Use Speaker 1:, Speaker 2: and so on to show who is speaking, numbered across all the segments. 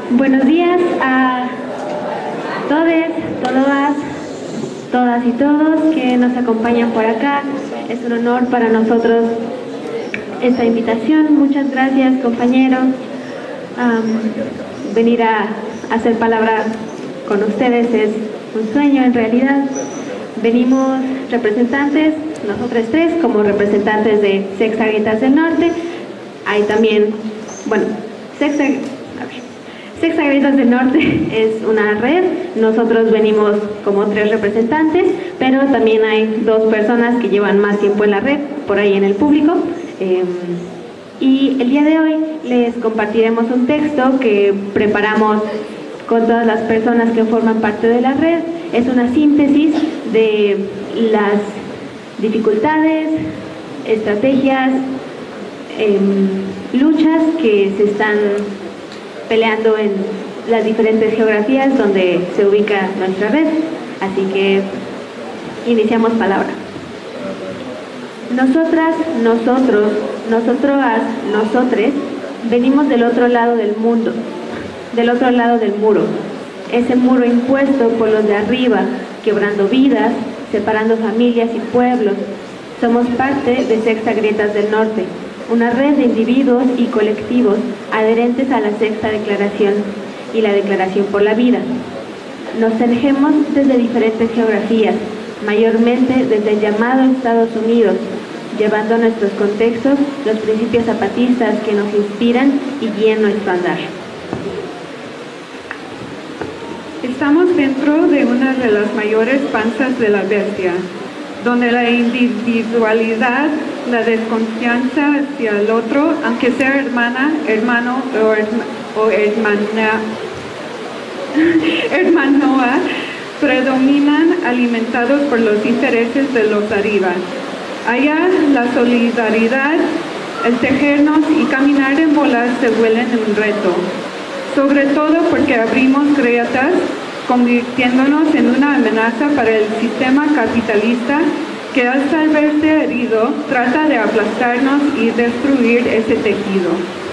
Speaker 1: Buenos días a todas y todos que nos acompañan por acá. Es un honor para nosotros esta invitación. Muchas gracias, compañero. Venir a hacer palabra con ustedes es un sueño en realidad. Venimos representantes, nosotros tres, como representantes de Sexta Grietas del Norte. Hay también, Sexta Grietas del Norte es una red. Nosotros venimos como tres representantes, pero también hay dos personas que llevan más tiempo en la red, por ahí en el público. Y el día de hoy les compartiremos un texto que preparamos con todas las personas que forman parte de la red. Es una síntesis de las dificultades, estrategias, luchas que se están peleando en las diferentes geografías donde se ubica nuestra red. Así que iniciamos palabra. Nosotras, nosotros, nosotras, nosotres, venimos del otro lado del mundo, del otro lado del muro. Ese muro impuesto por los de arriba, quebrando vidas, separando familias y pueblos. Somos parte de Sexta Grietas del Norte, una red de individuos y colectivos adherentes a la Sexta Declaración y la Declaración por la Vida. Nos tejemos desde diferentes geografías, mayormente desde el llamado Estados Unidos, llevando a nuestros contextos los principios zapatistas que nos inspiran y guían nuestro andar.
Speaker 2: Estamos dentro de una de las mayores panzas de la bestia, donde la individualidad, la desconfianza hacia el otro, aunque sea hermana, hermano o hermanoa, predominan alimentados por los intereses de los arriba. Allá la solidaridad, el tejernos y caminar en bolas se vuelven un reto, sobre todo porque abrimos grietas, convirtiéndonos en una amenaza para el sistema capitalista que al verse herido trata de aplastarnos y destruir ese tejido.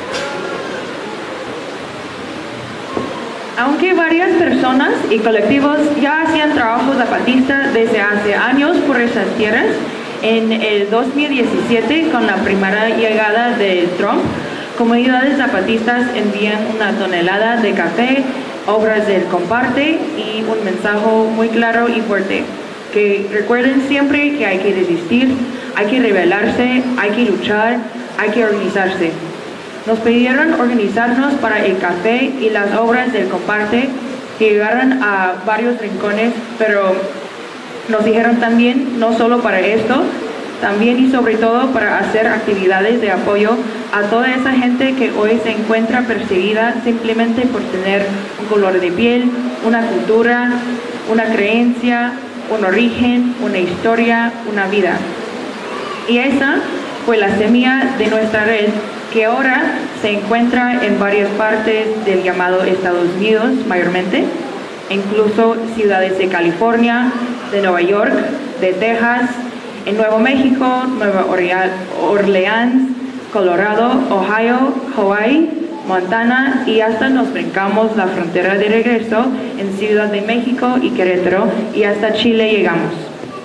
Speaker 3: Aunque varias personas y colectivos ya hacían trabajo zapatista desde hace años por esas tierras, en el 2017, con la primera llegada de Trump, comunidades zapatistas envían 1 tonelada de café, obras del Comparte y un mensaje muy claro y fuerte, que recuerden siempre que hay que resistir, hay que rebelarse, hay que luchar, hay que organizarse. Nos pidieron organizarnos para el café y las obras del Comparte que llegaran a varios rincones, pero nos dijeron también, no solo para esto, también y sobre todo para hacer actividades de apoyo a toda esa gente que hoy se encuentra perseguida simplemente por tener un color de piel, una cultura, una creencia, un origen, una historia, una vida. Y esa fue la semilla de nuestra red, que ahora se encuentra en varias partes del llamado Estados Unidos, mayormente, incluso ciudades de California, de Nueva York, de Texas, en Nuevo México, Nueva Orleans, Colorado, Ohio, Hawaii, Montana y hasta nos brincamos la frontera de regreso en Ciudad de México y Querétaro y hasta Chile llegamos.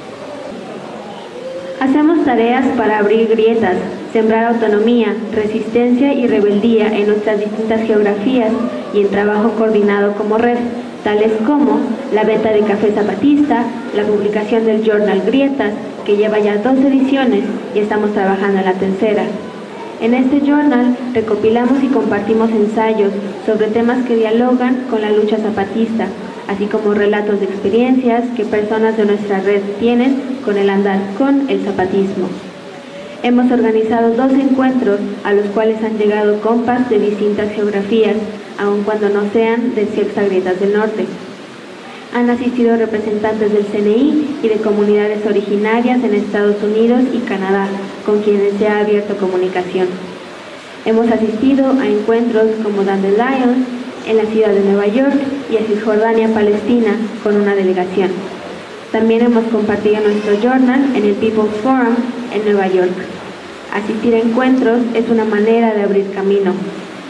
Speaker 1: Hacemos tareas para abrir grietas, sembrar autonomía, resistencia y rebeldía en nuestras distintas geografías y en trabajo coordinado como red, tales como la venta de café zapatista, la publicación del journal Grietas, que lleva ya 2 ediciones y estamos trabajando en la tercera. En este journal recopilamos y compartimos ensayos sobre temas que dialogan con la lucha zapatista, así como relatos de experiencias que personas de nuestra red tienen con el andar con el zapatismo. Hemos organizado 2 encuentros a los cuales han llegado compas de distintas geografías, aun cuando no sean de Sexta Grietas del Norte. Han asistido representantes del CNI y de comunidades originarias en Estados Unidos y Canadá, con quienes se ha abierto comunicación. Hemos asistido a encuentros como Dandelion en la ciudad de Nueva York y a Cisjordania, Palestina, con una delegación. También hemos compartido nuestro journal en el People's Forum en Nueva York. Asistir a encuentros es una manera de abrir camino.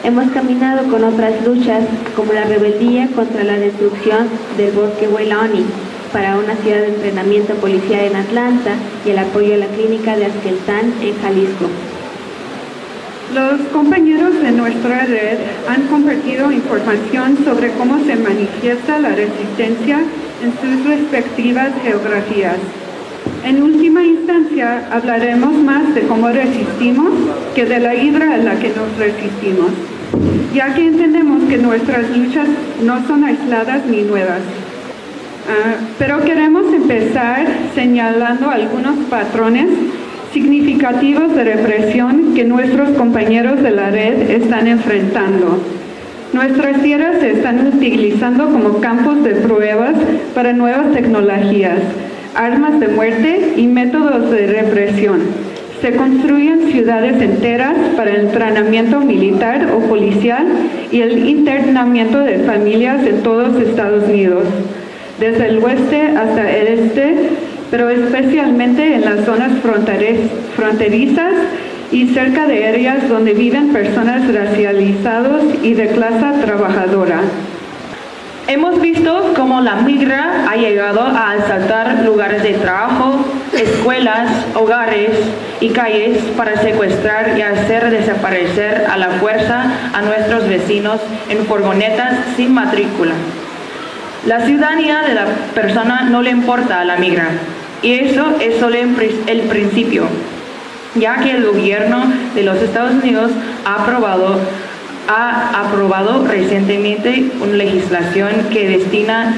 Speaker 1: Hemos caminado con otras luchas, como la rebeldía contra la destrucción del bosque Hueloni, para una ciudad de entrenamiento policial en Atlanta y el apoyo a la clínica de Azqueltán en Jalisco.
Speaker 2: Los compañeros de nuestra red han compartido información sobre cómo se manifiesta la resistencia en sus respectivas geografías. En última instancia, hablaremos más de cómo resistimos que de la hidra a la que nos resistimos, ya que entendemos que nuestras luchas no son aisladas ni nuevas. Pero queremos empezar señalando algunos patrones significativos de represión que nuestros compañeros de la red están enfrentando. Nuestras tierras se están utilizando como campos de pruebas para nuevas tecnologías, armas de muerte y métodos de represión. Se construyen ciudades enteras para el entrenamiento militar o policial y el internamiento de familias en todos Estados Unidos, desde el oeste hasta el este, pero especialmente en las zonas fronterizas y cerca de áreas donde viven personas racializadas y de clase trabajadora.
Speaker 3: Hemos visto cómo la migra ha llegado a asaltar lugares de trabajo, escuelas, hogares y calles para secuestrar y hacer desaparecer a la fuerza a nuestros vecinos en furgonetas sin matrícula. La ciudadanía de la persona no le importa a la migra, y eso es solo el principio, ya que el gobierno de los Estados Unidos ha aprobado recientemente una legislación que destina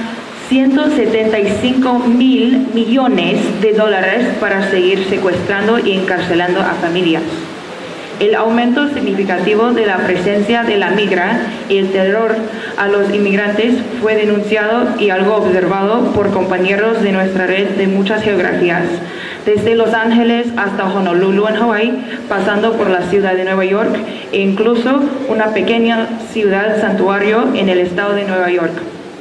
Speaker 3: $175 mil millones para seguir secuestrando y encarcelando a familias. El aumento significativo de la presencia de la migra y el terror a los inmigrantes fue denunciado y algo observado por compañeros de nuestra red de muchas geografías, desde Los Ángeles hasta Honolulu en Hawái, pasando por la ciudad de Nueva York e incluso una pequeña ciudad santuario en el estado de Nueva York.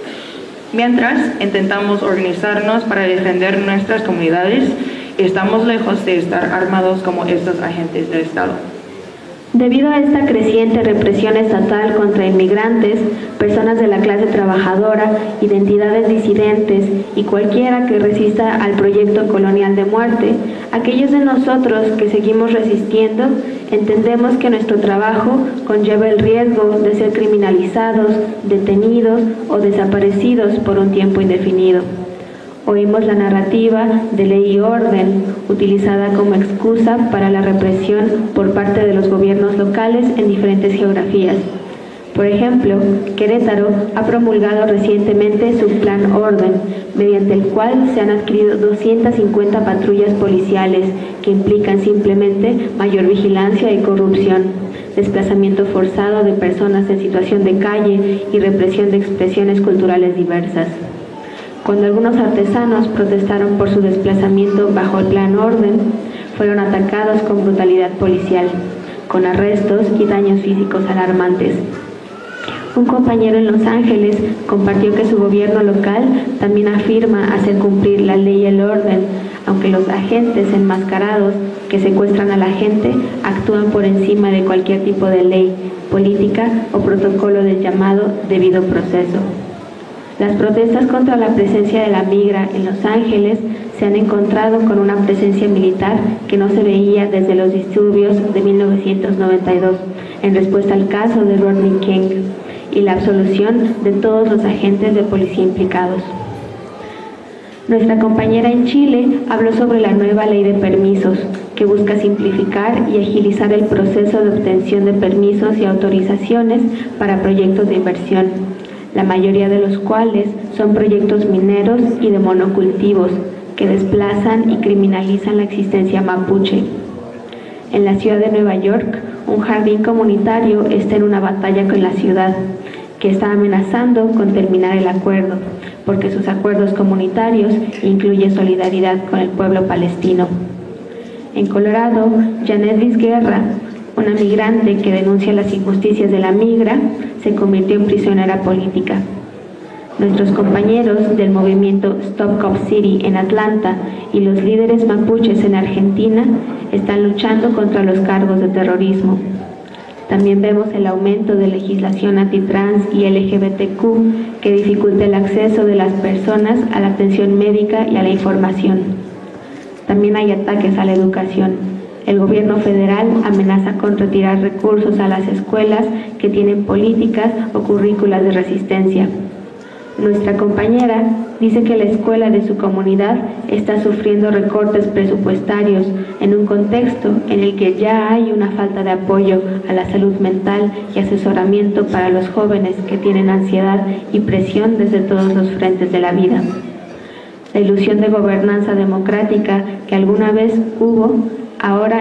Speaker 3: Mientras intentamos organizarnos para defender nuestras comunidades, estamos lejos de estar armados como estos agentes del Estado.
Speaker 1: Debido a esta creciente represión estatal contra inmigrantes, personas de la clase trabajadora, identidades disidentes y cualquiera que resista al proyecto colonial de muerte, aquellos de nosotros que seguimos resistiendo, entendemos que nuestro trabajo conlleva el riesgo de ser criminalizados, detenidos o desaparecidos por un tiempo indefinido. Oímos la narrativa de ley y orden utilizada como excusa para la represión por parte de los gobiernos locales en diferentes geografías. Por ejemplo, Querétaro ha promulgado recientemente su Plan Orden, mediante el cual se han adquirido 250 patrullas policiales que implican simplemente mayor vigilancia y corrupción, desplazamiento forzado de personas en situación de calle y represión de expresiones culturales diversas. Cuando algunos artesanos protestaron por su desplazamiento bajo el Plan Orden, fueron atacados con brutalidad policial, con arrestos y daños físicos alarmantes. Un compañero en Los Ángeles compartió que su gobierno local también afirma hacer cumplir la ley y el orden, aunque los agentes enmascarados que secuestran a la gente actúan por encima de cualquier tipo de ley, política o protocolo del llamado debido proceso. Las protestas contra la presencia de la migra en Los Ángeles se han encontrado con una presencia militar que no se veía desde los disturbios de 1992, en respuesta al caso de Rodney King y la absolución de todos los agentes de policía implicados. Nuestra compañera en Chile habló sobre la nueva ley de permisos, que busca simplificar y agilizar el proceso de obtención de permisos y autorizaciones para proyectos de inversión, la mayoría de los cuales son proyectos mineros y de monocultivos que desplazan y criminalizan la existencia mapuche. En la ciudad de Nueva York, un jardín comunitario está en una batalla con la ciudad, que está amenazando con terminar el acuerdo, porque sus acuerdos comunitarios incluyen solidaridad con el pueblo palestino. En Colorado, Janet Vizguerra, una migrante que denuncia las injusticias de la migra, se convirtió en prisionera política. Nuestros compañeros del movimiento Stop Cop City en Atlanta y los líderes mapuches en Argentina están luchando contra los cargos de terrorismo. También vemos el aumento de legislación antitrans y LGBTQ que dificulta el acceso de las personas a la atención médica y a la información. También hay ataques a la educación. El gobierno federal amenaza con retirar recursos a las escuelas que tienen políticas o currículas de resistencia. Nuestra compañera dice que la escuela de su comunidad está sufriendo recortes presupuestarios en un contexto en el que ya hay una falta de apoyo a la salud mental y asesoramiento para los jóvenes que tienen ansiedad y presión desde todos los frentes de la vida. La ilusión de gobernanza democrática que alguna vez hubo, ahora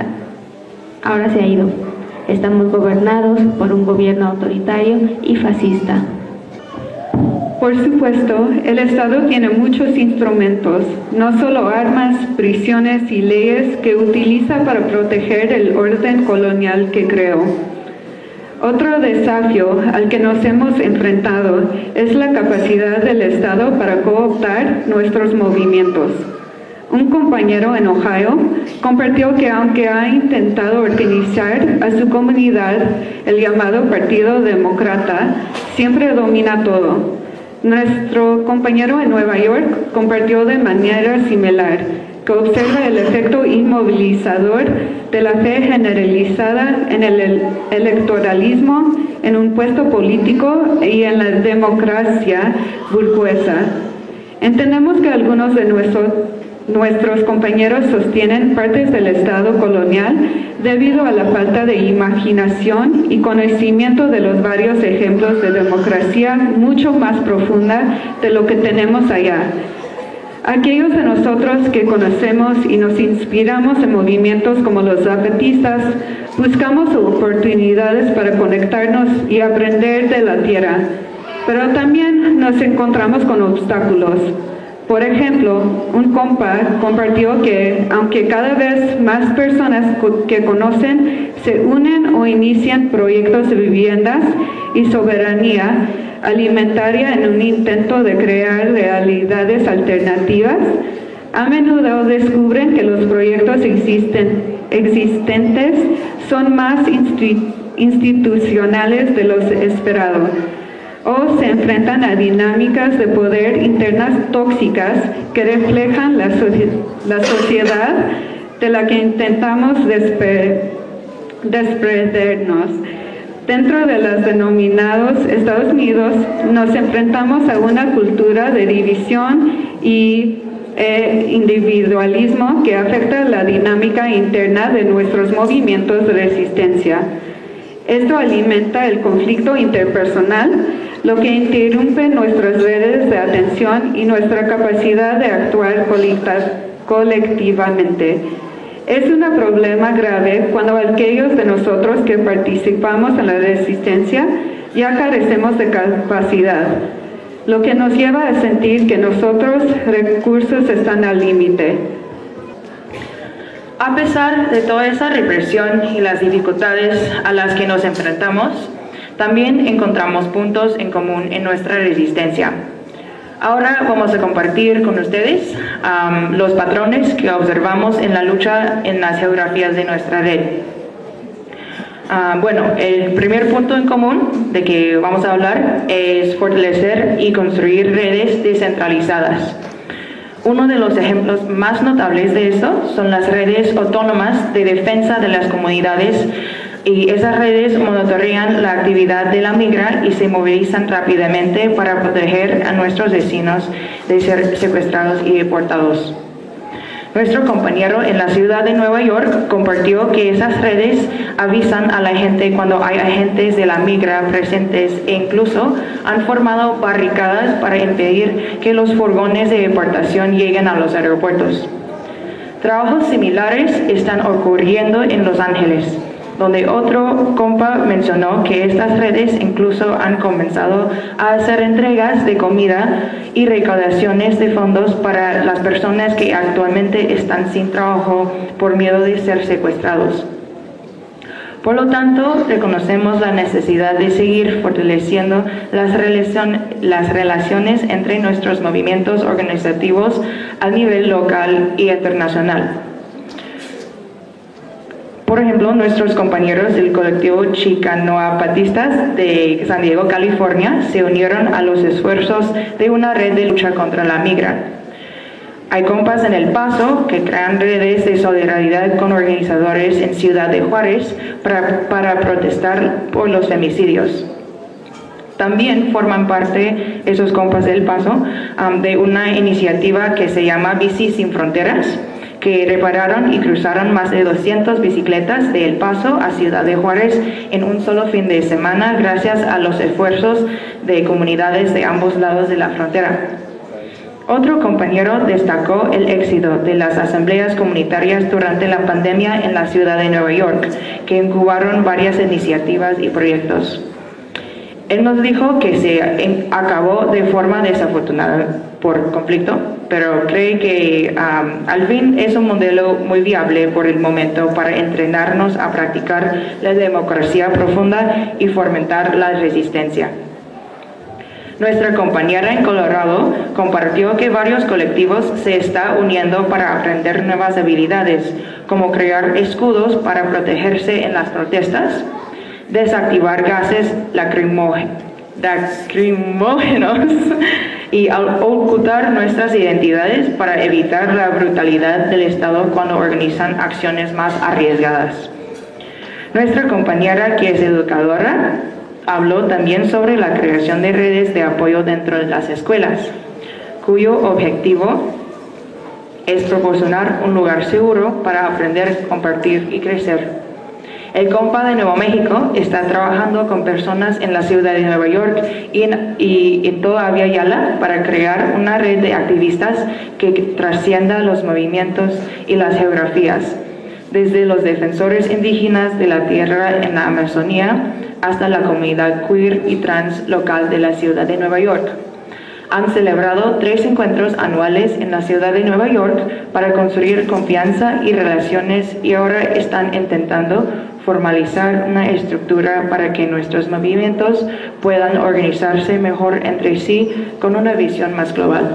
Speaker 1: se ha ido. Estamos gobernados por un gobierno autoritario y fascista.
Speaker 2: Por supuesto, el Estado tiene muchos instrumentos, no solo armas, prisiones y leyes que utiliza para proteger el orden colonial que creó. Otro desafío al que nos hemos enfrentado es la capacidad del Estado para cooptar nuestros movimientos. Un compañero en Ohio compartió que aunque ha intentado organizar a su comunidad, el llamado Partido Demócrata siempre domina todo. Nuestro compañero en Nueva York compartió de manera similar, que observa el efecto inmovilizador de la fe generalizada en el electoralismo, en un puesto político y en la democracia burguesa. Entendemos que algunos de nuestros compañeros sostienen partes del Estado colonial debido a la falta de imaginación y conocimiento de los varios ejemplos de democracia mucho más profunda de lo que tenemos allá. Aquellos de nosotros que conocemos y nos inspiramos en movimientos como los zapatistas, buscamos oportunidades para conectarnos y aprender de la tierra, pero también nos encontramos con obstáculos. Por ejemplo, un compa compartió que aunque cada vez más personas que conocen se unen o inician proyectos de viviendas y soberanía alimentaria en un intento de crear realidades alternativas, a menudo descubren que los proyectos existentes son más institucionales de lo esperado, o se enfrentan a dinámicas de poder internas tóxicas que reflejan la sociedad de la que intentamos desprendernos. Dentro de los denominados Estados Unidos nos enfrentamos a una cultura de división y individualismo que afecta la dinámica interna de nuestros movimientos de resistencia. Esto alimenta el conflicto interpersonal, lo que interrumpe nuestras redes de atención y nuestra capacidad de actuar colectivamente. Es un problema grave cuando aquellos de nosotros que participamos en la resistencia ya carecemos de capacidad, lo que nos lleva a sentir que nuestros recursos están al límite.
Speaker 3: A pesar de toda esa represión y las dificultades a las que nos enfrentamos, también encontramos puntos en común en nuestra resistencia. Ahora vamos a compartir con ustedes los patrones que observamos en la lucha en las geografías de nuestra red. El primer punto en común de que vamos a hablar es fortalecer y construir redes descentralizadas. Uno de los ejemplos más notables de esto son las redes autónomas de defensa de las comunidades, y esas redes monitorean la actividad de la migra y se movilizan rápidamente para proteger a nuestros vecinos de ser secuestrados y deportados. Nuestro compañero en la ciudad de Nueva York compartió que esas redes avisan a la gente cuando hay agentes de la migra presentes e incluso han formado barricadas para impedir que los furgones de deportación lleguen a los aeropuertos. Trabajos similares están ocurriendo en Los Ángeles, donde otro compa mencionó que estas redes incluso han comenzado a hacer entregas de comida y recaudaciones de fondos para las personas que actualmente están sin trabajo por miedo de ser secuestrados. Por lo tanto, reconocemos la necesidad de seguir fortaleciendo las relaciones entre nuestros movimientos organizativos a nivel local y internacional. Por ejemplo, nuestros compañeros del colectivo Chicanoapatistas de San Diego, California, se unieron a los esfuerzos de una red de lucha contra la migra. Hay compas en El Paso que crean redes de solidaridad con organizadores en Ciudad de Juárez para protestar por los femicidios. También forman parte esos compas del Paso de una iniciativa que se llama Bici Sin Fronteras, que repararon y cruzaron más de 200 bicicletas de El Paso a Ciudad de Juárez en un solo fin de semana gracias a los esfuerzos de comunidades de ambos lados de la frontera. Otro compañero destacó el éxito de las asambleas comunitarias durante la pandemia en la ciudad de Nueva York, que incubaron varias iniciativas y proyectos. Él nos dijo que se acabó de forma desafortunada por conflicto, pero cree que al fin es un modelo muy viable por el momento para entrenarnos a practicar la democracia profunda y fomentar la resistencia. Nuestra compañera en Colorado compartió que varios colectivos se están uniendo para aprender nuevas habilidades, como crear escudos para protegerse en las protestas, desactivar gases lacrimógenos y ocultar nuestras identidades para evitar la brutalidad del Estado cuando organizan acciones más arriesgadas. Nuestra compañera, que es educadora, habló también sobre la creación de redes de apoyo dentro de las escuelas, cuyo objetivo es proporcionar un lugar seguro para aprender, compartir y crecer. El compa de Nuevo México está trabajando con personas en la ciudad de Nueva York y en toda Via Yala para crear una red de activistas que trascienda los movimientos y las geografías, desde los defensores indígenas de la tierra en la Amazonía hasta la comunidad queer y trans local de la ciudad de Nueva York. Han celebrado 3 encuentros anuales en la ciudad de Nueva York para construir confianza y relaciones, y ahora están intentando formalizar una estructura para que nuestros movimientos puedan organizarse mejor entre sí con una visión más global.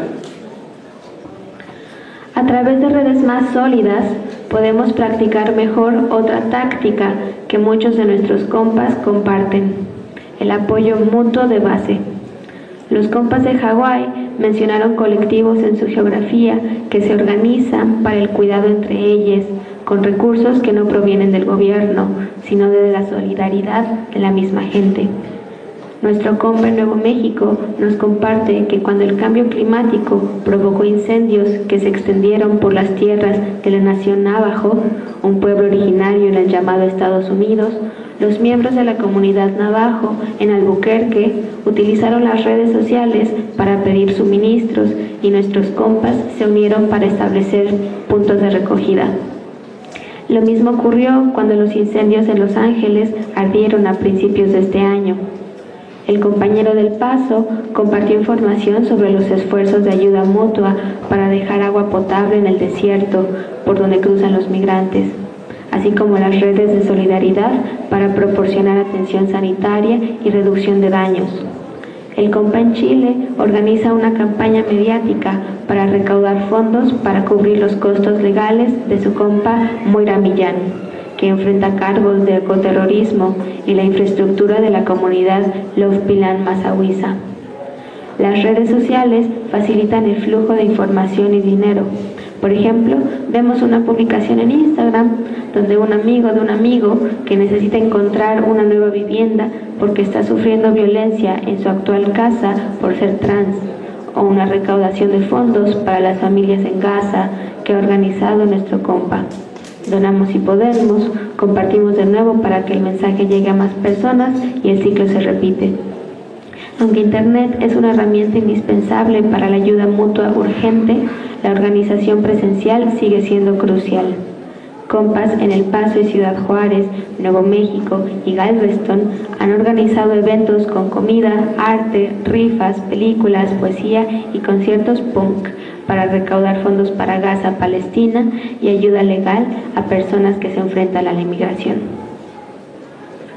Speaker 1: A través de redes más sólidas podemos practicar mejor otra táctica que muchos de nuestros compas comparten: el apoyo mutuo de base. Los compas de Hawái mencionaron colectivos en su geografía que se organizan para el cuidado entre ellos, con recursos que no provienen del gobierno, sino de la solidaridad de la misma gente. Nuestro compa en Nuevo México nos comparte que cuando el cambio climático provocó incendios que se extendieron por las tierras de la nación Navajo, un pueblo originario en el llamado Estados Unidos, los miembros de la comunidad Navajo en Albuquerque utilizaron las redes sociales para pedir suministros, y nuestros compas se unieron para establecer puntos de recogida. Lo mismo ocurrió cuando los incendios en Los Ángeles ardieron a principios de este año. El compañero del Paso compartió información sobre los esfuerzos de ayuda mutua para dejar agua potable en el desierto por donde cruzan los migrantes, así como las redes de solidaridad para proporcionar atención sanitaria y reducción de daños. El compa en Chile organiza una campaña mediática para recaudar fondos para cubrir los costos legales de su compa Moira Millán, que enfrenta cargos de ecoterrorismo, y la infraestructura de la comunidad Lovpilan Mazahuiza. Las redes sociales facilitan el flujo de información y dinero. Por ejemplo, vemos una publicación en Instagram donde un amigo de un amigo que necesita encontrar una nueva vivienda porque está sufriendo violencia en su actual casa por ser trans, o una recaudación de fondos para las familias en Gaza que ha organizado nuestro compa. Donamos y podemos, compartimos de nuevo para que el mensaje llegue a más personas y el ciclo se repite. Aunque Internet es una herramienta indispensable para la ayuda mutua urgente, la organización presencial sigue siendo crucial. Compas en El Paso y Ciudad Juárez, Nuevo México y Galveston han organizado eventos con comida, arte, rifas, películas, poesía y conciertos punk para recaudar fondos para Gaza, Palestina, y ayuda legal a personas que se enfrentan a la inmigración.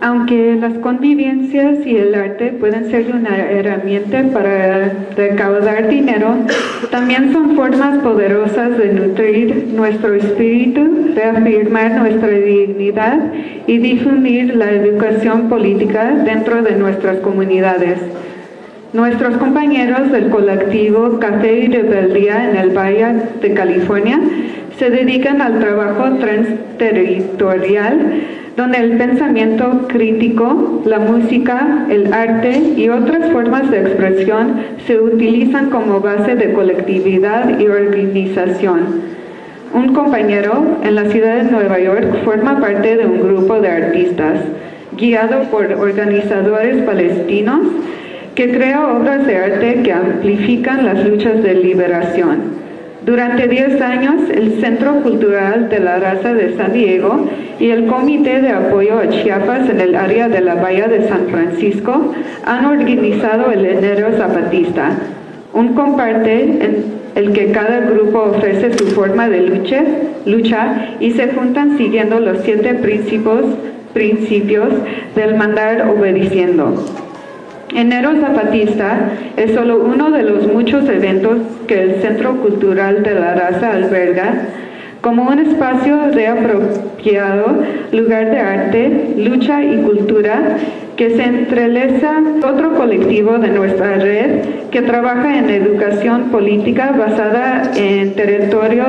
Speaker 2: Aunque las convivencias y el arte pueden ser una herramienta para recaudar dinero, también son formas poderosas de nutrir nuestro espíritu, reafirmar nuestra dignidad y difundir la educación política dentro de nuestras comunidades. Nuestros compañeros del colectivo Café y Rebeldía en el Valle de California se dedican al trabajo transterritorial, donde el pensamiento crítico, la música, el arte y otras formas de expresión se utilizan como base de colectividad y organización. Un compañero en la ciudad de Nueva York forma parte de un grupo de artistas, guiado por organizadores palestinos, que crea obras de arte que amplifican las luchas de liberación. Durante 10 años, el Centro Cultural de la Raza de San Diego y el Comité de Apoyo a Chiapas en el área de la Bahía de San Francisco han organizado el Enero Zapatista, un comparte en el que cada grupo ofrece su forma de lucha y se juntan siguiendo los 7 principios del mandar obedeciendo. Enero Zapatista es solo uno de los muchos eventos que el Centro Cultural de la Raza alberga como un espacio reapropiado, lugar de arte, lucha y cultura que se entrelaza otro colectivo de nuestra red que trabaja en educación política basada en territorio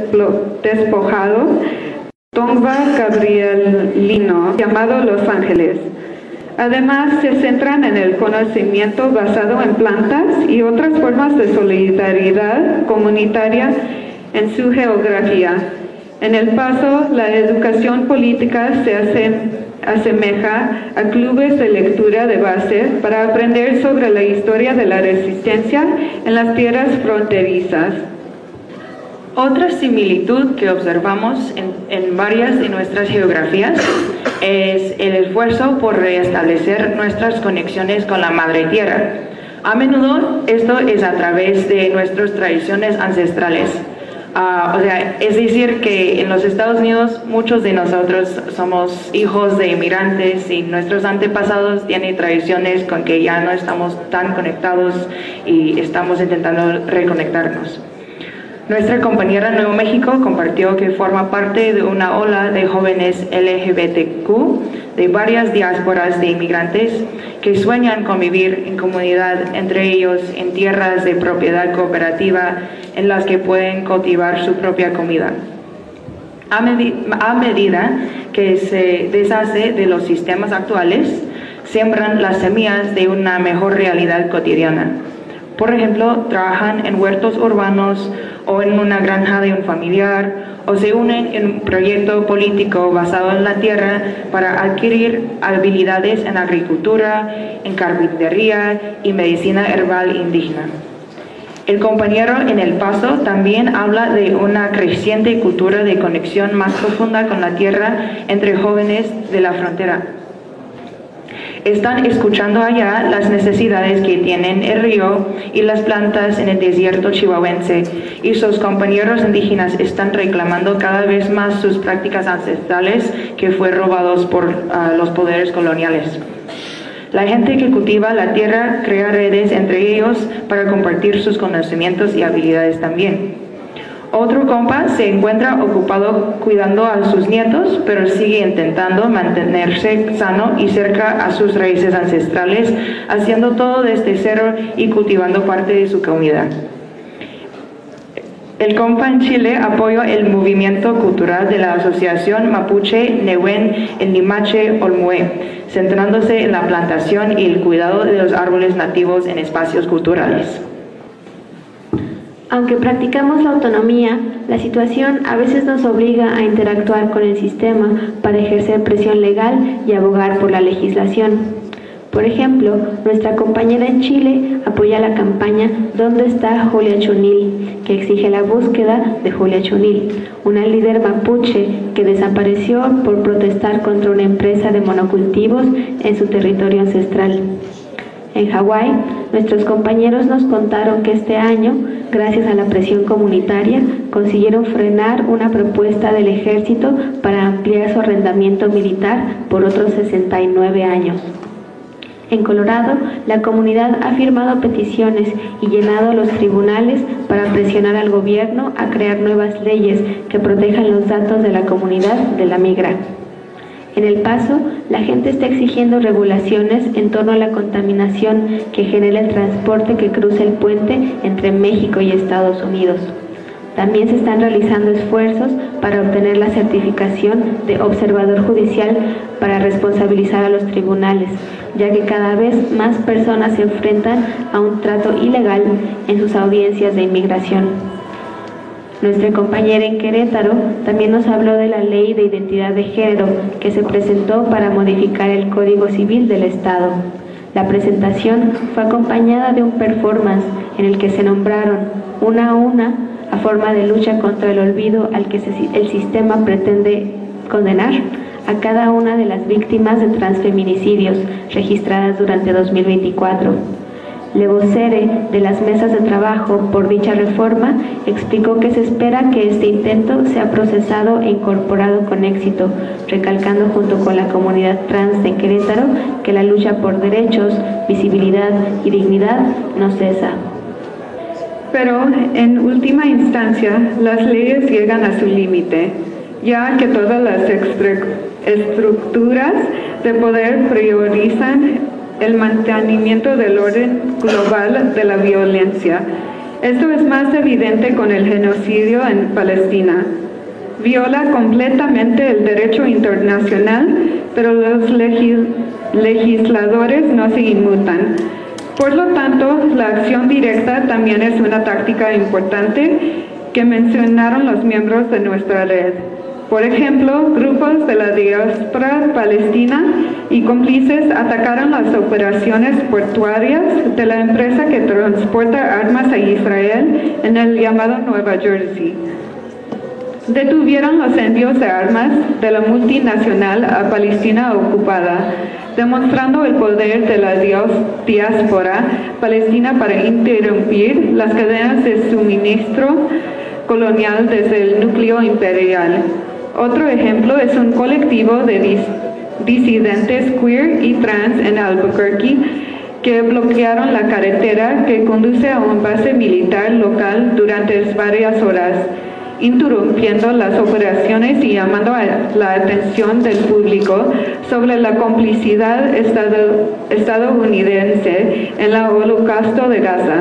Speaker 2: despojado, Tongva Gabrielino, llamado Los Ángeles. Además, se centran en el conocimiento basado en plantas y otras formas de solidaridad comunitaria en su geografía. En El Paso, la educación política se asemeja a clubes de lectura de base para aprender sobre la historia de la resistencia en las tierras fronterizas.
Speaker 3: Otra similitud que observamos en varias de nuestras geografías es el esfuerzo por restablecer nuestras conexiones con la Madre Tierra. A menudo esto es a través de nuestras tradiciones ancestrales. Es decir, que en los Estados Unidos muchos de nosotros somos hijos de inmigrantes y nuestros antepasados tienen tradiciones con que ya no estamos tan conectados y estamos intentando reconectarnos. Nuestra compañera Nuevo México compartió que forma parte de una ola de jóvenes LGBTQ de varias diásporas de inmigrantes que sueñan con vivir en comunidad, entre ellos en tierras de propiedad cooperativa en las que pueden cultivar su propia comida. A medida que se deshace de los sistemas actuales, siembran las semillas de una mejor realidad cotidiana. Por ejemplo, trabajan en huertos urbanos o en una granja de un familiar, o se unen en un proyecto político basado en la tierra para adquirir habilidades en agricultura, en carpintería y medicina herbal indígena. El compañero en El Paso también habla de una creciente cultura de conexión más profunda con la tierra entre jóvenes de la frontera. Están escuchando allá las necesidades que tienen el río y las plantas en el desierto chihuahuense, y sus compañeros indígenas están reclamando cada vez más sus prácticas ancestrales que fue robados por los poderes coloniales. La gente que cultiva la tierra crea redes entre ellos para compartir sus conocimientos y habilidades también. Otro compa se encuentra ocupado cuidando a sus nietos, pero sigue intentando mantenerse sano y cerca a sus raíces ancestrales, haciendo todo desde cero y cultivando parte de su comida. El compa en Chile apoya el movimiento cultural de la Asociación Mapuche Nehuen en Limache Olmué, centrándose en la plantación y el cuidado de los árboles nativos en espacios culturales.
Speaker 1: Aunque practicamos la autonomía, la situación a veces nos obliga a interactuar con el sistema para ejercer presión legal y abogar por la legislación. Por ejemplo, nuestra compañera en Chile apoya la campaña ¿Dónde está Julia Chunil?, que exige la búsqueda de Julia Chunil, una líder mapuche que desapareció por protestar contra una empresa de monocultivos en su territorio ancestral. En Hawái, nuestros compañeros nos contaron que este año, gracias a la presión comunitaria, consiguieron frenar una propuesta del ejército para ampliar su arrendamiento militar por otros 69 años. En Colorado, la comunidad ha firmado peticiones y llenado los tribunales para presionar al gobierno a crear nuevas leyes que protejan los datos de la comunidad de la migra. En El Paso, la gente está exigiendo regulaciones en torno a la contaminación que genera el transporte que cruza el puente entre México y Estados Unidos. También se están realizando esfuerzos para obtener la certificación de observador judicial para responsabilizar a los tribunales, ya que cada vez más personas se enfrentan a un trato ilegal en sus audiencias de inmigración. Nuestra compañera en Querétaro también nos habló de la Ley de Identidad de Género que se presentó para modificar el Código Civil del Estado. La presentación fue acompañada de un performance en el que se nombraron una a una a forma de lucha contra el olvido al que el sistema pretende condenar a cada una de las víctimas de transfeminicidios registradas durante 2024. La vocere de las mesas de trabajo por dicha reforma explicó que se espera que este intento sea procesado e incorporado con éxito, recalcando junto con la comunidad trans de Querétaro que la lucha por derechos, visibilidad y dignidad no cesa.
Speaker 2: Pero en última instancia, las leyes llegan a su límite, ya que todas las estructuras de poder priorizan el mantenimiento del orden global de la violencia. Esto es más evidente con el genocidio en Palestina. Viola completamente el derecho internacional, pero los legisladores no se inmutan. Por lo tanto, la acción directa también es una táctica importante que mencionaron los miembros de nuestra red. Por ejemplo, grupos de la diáspora palestina y cómplices atacaron las operaciones portuarias de la empresa que transporta armas a Israel en el llamado Nueva Jersey. Detuvieron los envíos de armas de la multinacional a Palestina ocupada, demostrando el poder de la diáspora palestina para interrumpir las cadenas de suministro colonial desde el núcleo imperial. Otro ejemplo es un colectivo de disidentes queer y trans en Albuquerque que bloquearon la carretera que conduce a una base militar local durante varias horas, interrumpiendo las operaciones y llamando a la atención del público sobre la complicidad estadounidense en el Holocausto de Gaza.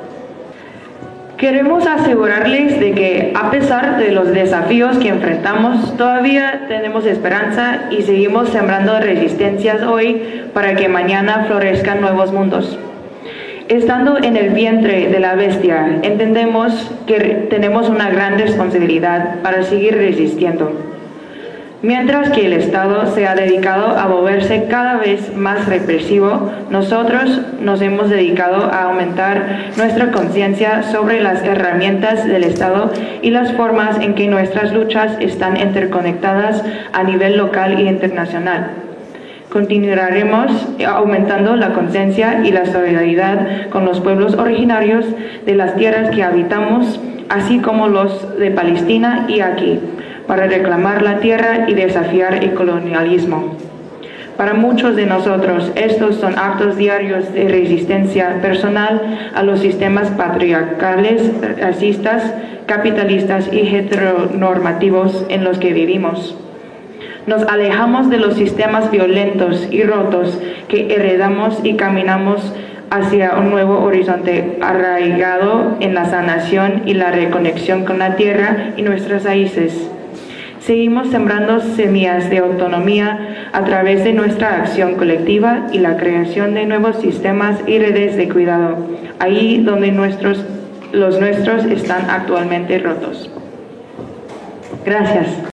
Speaker 3: Queremos asegurarles de que, a pesar de los desafíos que enfrentamos, todavía tenemos esperanza y seguimos sembrando resistencias hoy para que mañana florezcan nuevos mundos. Estando en el vientre de la bestia, entendemos que tenemos una gran responsabilidad para seguir resistiendo. Mientras que el Estado se ha dedicado a volverse cada vez más represivo, nosotros nos hemos dedicado a aumentar nuestra conciencia sobre las herramientas del Estado y las formas en que nuestras luchas están interconectadas a nivel local e internacional. Continuaremos aumentando la conciencia y la solidaridad con los pueblos originarios de las tierras que habitamos, así como los de Palestina y aquí, para reclamar la tierra y desafiar el colonialismo. Para muchos de nosotros, estos son actos diarios de resistencia personal a los sistemas patriarcales, racistas, capitalistas y heteronormativos en los que vivimos. Nos alejamos de los sistemas violentos y rotos que heredamos y caminamos hacia un nuevo horizonte arraigado en la sanación y la reconexión con la tierra y nuestras raíces. Seguimos sembrando semillas de autonomía a través de nuestra acción colectiva y la creación de nuevos sistemas y redes de cuidado, ahí donde los nuestros están actualmente rotos. Gracias.